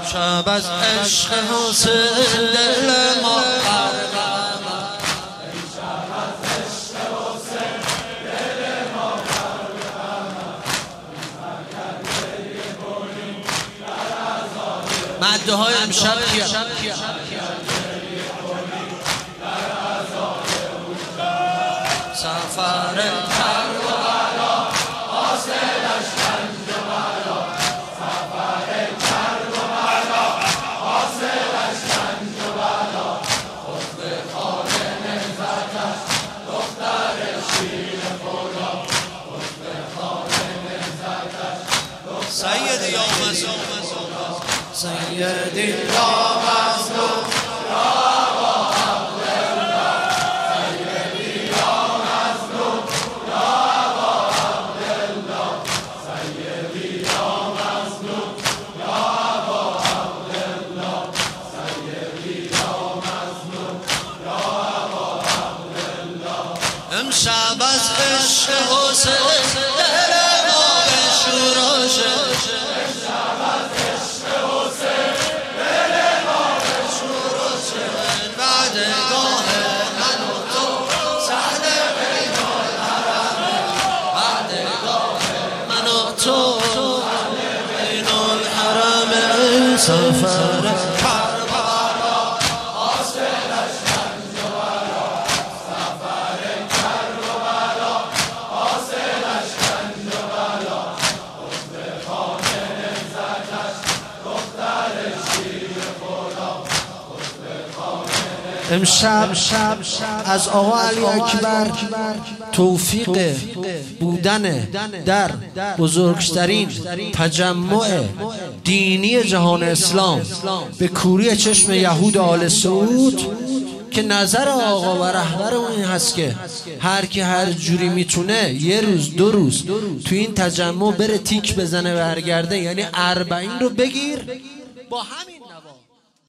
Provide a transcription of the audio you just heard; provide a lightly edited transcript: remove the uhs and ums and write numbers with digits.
شب از عشق حسین دل ما مده های امشب کیا سفر کربلا حاصلش رنج و بلا سفر کربلا حاصلش رنج و بلا خود خانه نزدش دختر شیر خدا خود خانه نزدش سیدی یا مظلوم سیدی یا مظلوم امشب از عشق حسین دل ما بشوراشه امشب از عشق حسین دل ما بشوراشه بعدگاه من و تو صحنه بین الحرمین بعدگاه من و تو صحنه بین الحرمین سفر امشب از آقا علی اکبر توفیق بودن در بزرگترین تجمع دینی جهان اسلام به کوری چشم یهود آل سعود که نظر آقا و رهبر اون این هست که هر کی هر جوری میتونه یه روز دو روز تو این تجمع بره تیک بزنه برگرده، یعنی 40 رو بگیر با همین